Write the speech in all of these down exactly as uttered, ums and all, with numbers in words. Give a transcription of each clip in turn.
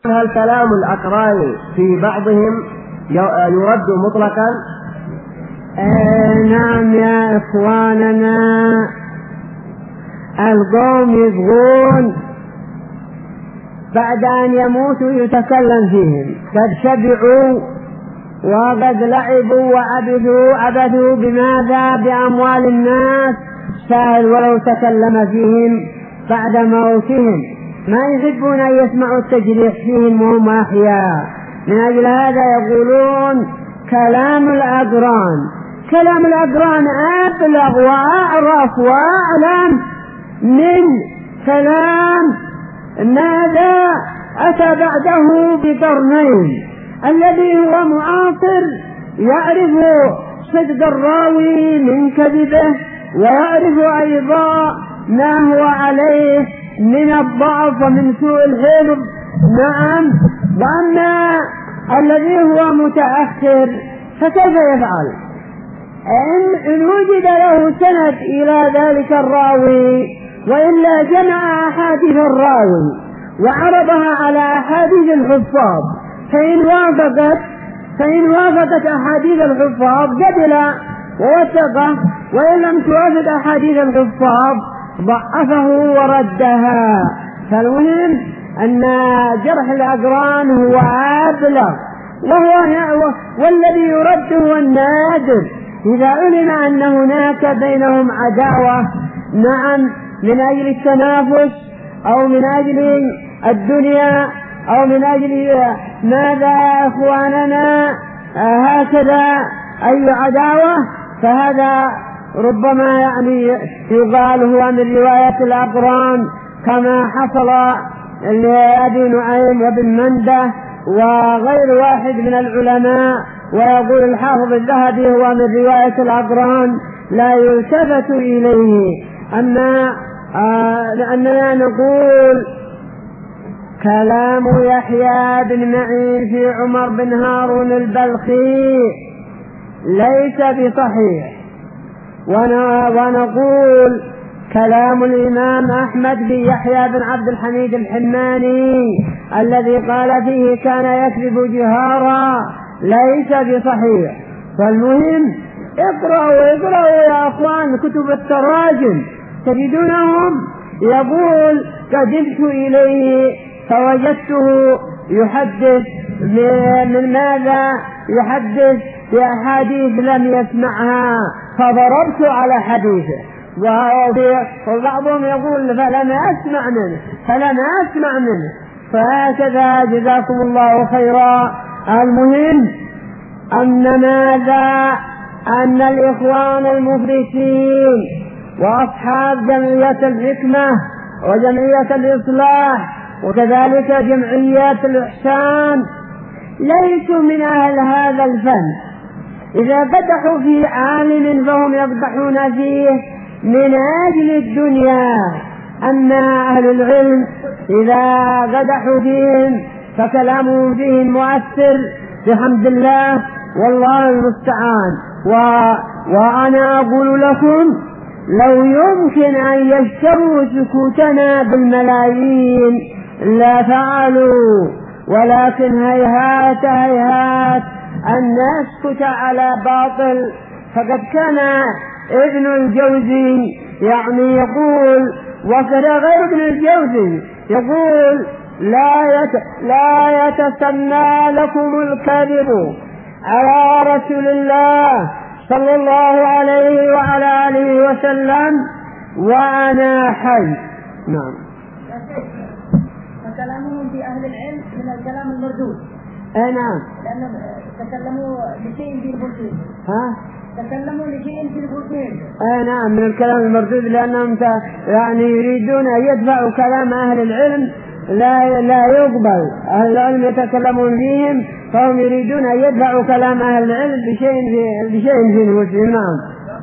هل كلام الأقران في بعضهم يرد مطلقا؟ آه نعم يا إخواننا، القوم يبغون بعد أن يموتوا يتكلم فيهم، قد شبعوا وقد لعبوا وعبثوا عبثوا بماذا؟ بأموال الناس، سهل ولو تكلم فيهم بعد موتهم، ما يحبون أن يسمعوا التجريح فيهم وهم أحياء. من أجل هذا يقولون كلام الأقران. كلام الأقران أبلغ وأعرف وأعلم من كلام ماذا أتى بعده بقرنين، الذي هو معاصر يعرف صدق الراوي من كذبه، ويعرف أيضا ما هو عليه من الضعف ومن سوء الحفظ. نعم. وأما الذي هو متأخر فكيف يفعل؟ إن وجد له سند إلى ذلك الراوي، وإلا جمع أحاديث الراوي وعرضها على أحاديث الحفاظ، فإن وافقت فإن وافقت أحاديث الحفاظ قبل ووثقه، وإن لم توافق أحاديث الحفاظ ضعفه وردها. فالمهم أن جرح الأقران هو أبلغ، وهو والذي يرد هو النادر إذا علم أن هناك بينهم عداوة، نعم، من أجل التنافس أو من أجل الدنيا أو من أجل ماذا إخواننا هكذا أي عداوة، فهذا ربما يعني يقال هو من رواية الأقران، كما حصل لأبي نعيم وابن منده وغير واحد من العلماء. ويقول الحافظ الذهبي هو من رواية الأقران لا يلتفت إليه. أما آه لأننا نقول كلام يحيى بن معين في عمر بن هارون البلخي ليس بصحيح، ونقول كلام الإمام أحمد بن يحيى بن عبد الحميد الحماني الذي قال فيه كان يكذب جهارا ليس بصحيح. فالمهم اقرأوا اقرأوا يا أخوان كتب التراجم تجدونهم يقول قدمت إليه فوجدته يحدث من ماذا؟ يحدث بأحاديث لم يسمعها فضربت على حديثه، وبعضهم يقول فلم أسمع منه فلم أسمع منه فهكذا جزاكم الله خيرا. المهم أن ماذا؟ أن الإخوان المفلسين وأصحاب جمعية الحكمة وجمعية الإصلاح وكذلك جمعية الإحسان ليسوا من أهل هذا الفن. إذا قدحوا في عالم فهم يقدحون فيه من أجل الدنيا، أما أهل العلم إذا قدحوا فيهم فكلامهم فيهم مؤثر بحمد الله، والله المستعان. و... وأنا أقول لكم لو يمكن أن يشتروا سكوتنا بالملايين لا فعلوا، ولكن هيهات هيهات أن نسكت على باطل. فقد كان ابن الجوزي يعني يقول، وكذا غير ابن الجوزي يقول لا يت... لا يتسنى لكم الكذب على رسول الله صلى الله عليه وعلى آله وسلم وأنا حي. نعم. فكلامهم في أهل العلم من الكلام المردود. أي نعم. لأنهم تكلموا لشيء في البركين. ها؟ تكلموا لشيء في البركين. أي نعم من الكلام المردود، لأنهم يعني يريدون أن يدفعوا كلام أهل العلم لا لا يقبل. أهل العلم يتكلمون فيهم فهم يريدون أن يدفعوا كلام أهل العلم بشيء في بشيء في المسلم. نعم.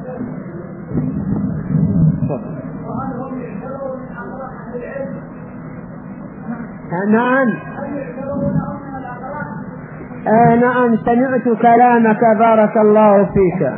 نعم. آه نعم سمعت كلامك بارك الله فيك.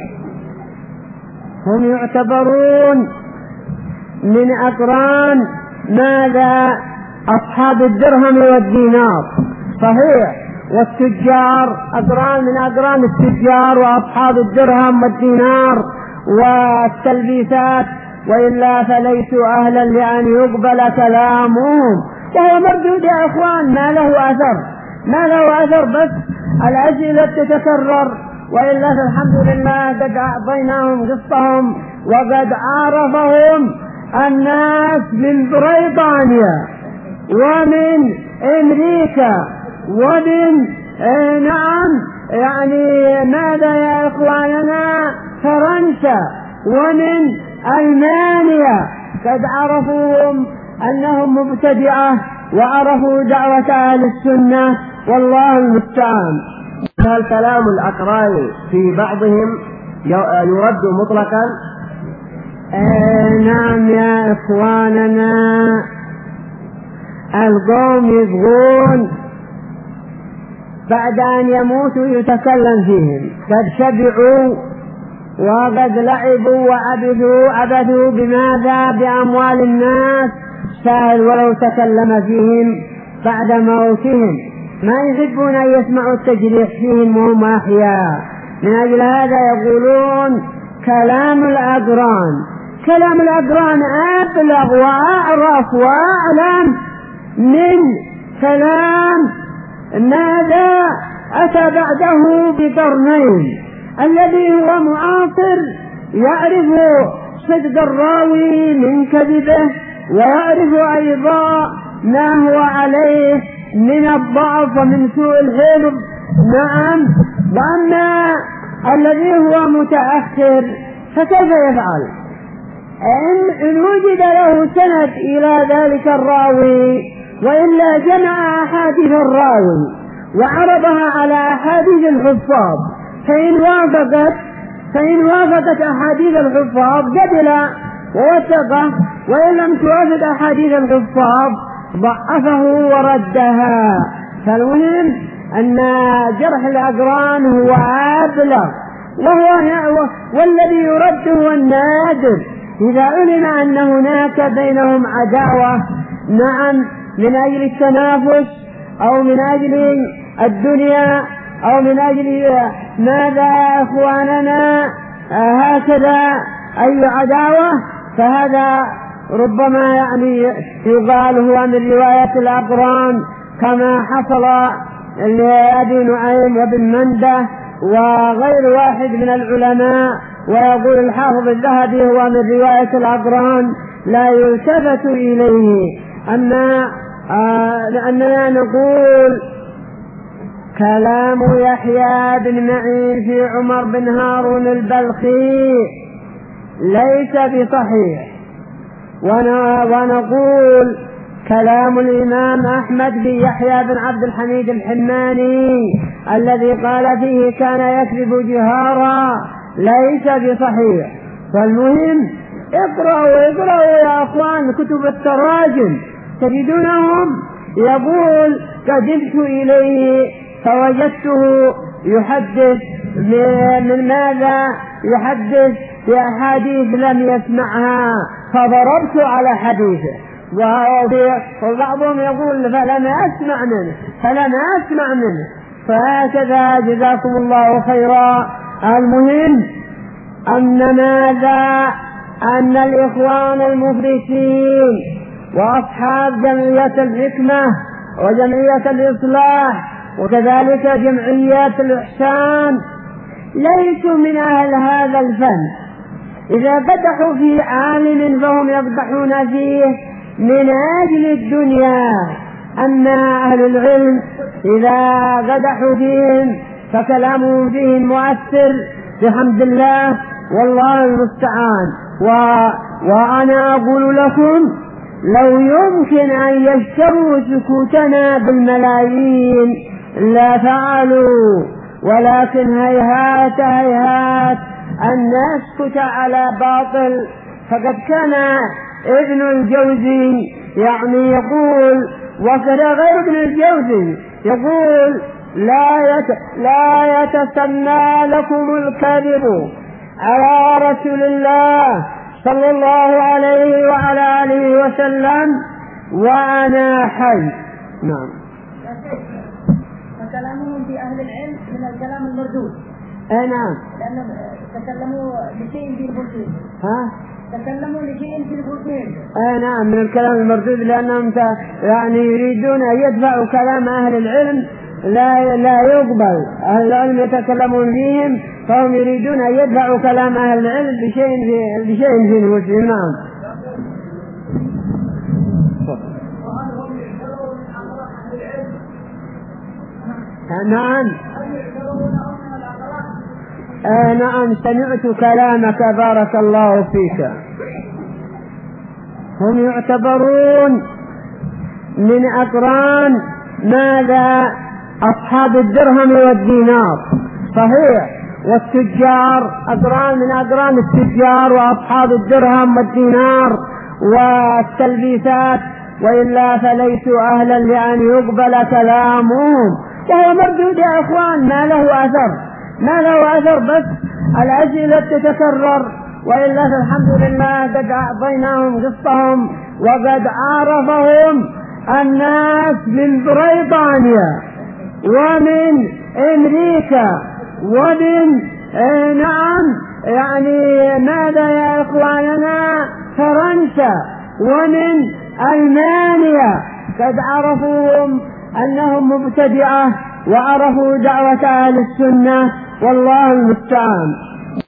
هم يعتبرون من أقران ماذا؟ أصحاب الدرهم والدينار صحيح، والتجار أقران من أقران التجار وأصحاب الدرهم والدينار والتلبيسات، وإلا فليسوا أهلا لأن يقبل كلامهم، وهو مردود يا إخوان، ما له أثر ما له أثر بس الأسئلة تتكرر، وإلا الحمد لله قد أعطيناهم قصتهم وقد عرفهم الناس من بريطانيا ومن أمريكا ومن آه نعم يعني ماذا يا إخواننا فرنسا ومن ألمانيا، قد عرفوهم أنهم مبتدعة وعرفوا دعوة أهل السنة، والله المستعان. هل كلام الأقران في بعضهم يرد مطلقا؟ آه نعم يا إخواننا، القوم يبغون بعد أن يموتوا يتكلم فيهم، قد شبعوا وقد لعبوا وعبثوا عبثوا بماذا؟ بأموال الناس، سهل ولو تكلم فيهم بعد موتهم، ما يحبون أن يسمعوا التجريح فيهم وهم أحياء. من أجل هذا يقولون كلام الأقران، كلام الأقران أبلغ وأعرف وأعلم من كلام ماذا أتى بعده بقرنين، الذي هو معاصر يعرف صدق الراوي من كذبه، ويعرف أيضا ما هو عليه من الضعف ومن سوء الحفظ. نعم، وأما الذي هو متأخر فكيف يفعل؟ إن وجد له سند إلى ذلك الراوي، وإلا جمع أحاديث الراوي وعرضها على أحاديث الحفاظ، فإن وافقت فإن وافقت أحاديث الحفاظ قبل ووثقه، وإن لم توافق أحاديث الحفاظ ضعفه وردها. فالمهم أن جرح الأقران هو أبلغ، وهو والذي يرد هو النادر إذا علم أن هناك بينهم عداوة، نعم، من أجل التنافس أو من أجل الدنيا أو من أجل ماذا يا إخواننا هكذا أي عداوة، فهذا ربما يعني يقال هو من رواية الأقران، كما حصل لأبي نعيم وابن منده وغير واحد من العلماء. ويقول الحافظ الذهبي هو من رواية الأقران لا يلتفت إليه. أما آه لأننا نقول كلام يحيى بن معين في عمر بن هارون البلخي ليس بصحيح، ونقول كلام الإمام أحمد بن يحيى بن عبد الحميد الحماني الذي قال فيه كان يكذب جهارا ليس بصحيح. فالمهم اقرأوا اقرأوا يا أخوان كتب التراجم تجدونهم يقول قدمت إليه فوجدته يحدث من ماذا؟ يحدث بأحاديث لم يسمعها فضربت على حديثه، وبعضهم يقول فلم أسمع منه فلم أسمع منه فهكذا جزاكم الله خيرا. المهم أن ماذا؟ أن الإخوان المفلسين وأصحاب جمعية الحكمة وجمعية الإصلاح وكذلك جمعية الإحسان ليسوا من أهل هذا الفن. إذا فتحوا في عالم فهم يقدحون فيه من أجل الدنيا، أما أهل العلم إذا قدحوا فيهم فكلامهم فيهم مؤثر بحمد الله، والله المستعان. و... وأنا أقول لكم لو يمكن أن يشتروا سكوتنا بالملايين لا فعلوا، ولكن هيهات هيهات أن نسكت على باطل. فقد كان ابن الجوزي يعني يقول، وكذا غير ابن الجوزي يقول لا يت... لا يتسنى لكم الكذب على رسول الله صلى الله عليه وعلى آله وسلم وأنا حي. نعم. فكلامهم في أهل العلم من الكلام المردود. أي نعم. لأنهم تكلموا لشيء في البركين. ها؟ تكلموا لشيء في البركين. أي نعم من الكلام المردود لأنهم يعني يريدون أن يدفعوا كلام أهل العلم لا لا يقبل. أهل العلم يتكلمون فيهم فهم يريدون أن يدفعوا كلام أهل العلم بشيء في بشيء في البركين. نعم. نعم. آه نعم سمعت كلامك بارك الله فيك. هم يعتبرون من أقران ماذا أصحاب الدرهم والدينار صحيح، والتجار أقران من أقران التجار وأصحاب الدرهم والدينار والتلبيسات، وإلا فليسوا أهلا لأن يقبل كلامهم، وهو مردود يا إخوان ما له أثر ما له أثر بس الأسئلة تتكرر، وإلا فالحمد لله قد أعطيناهم قصتهم وقد عرفهم الناس من بريطانيا ومن أمريكا ومن آه نعم يعني ماذا يا إخواننا فرنسا ومن ألمانيا، قد عرفوهم أنهم مبتدعة وعرفوا دعوة أهل السنة والله المستعان.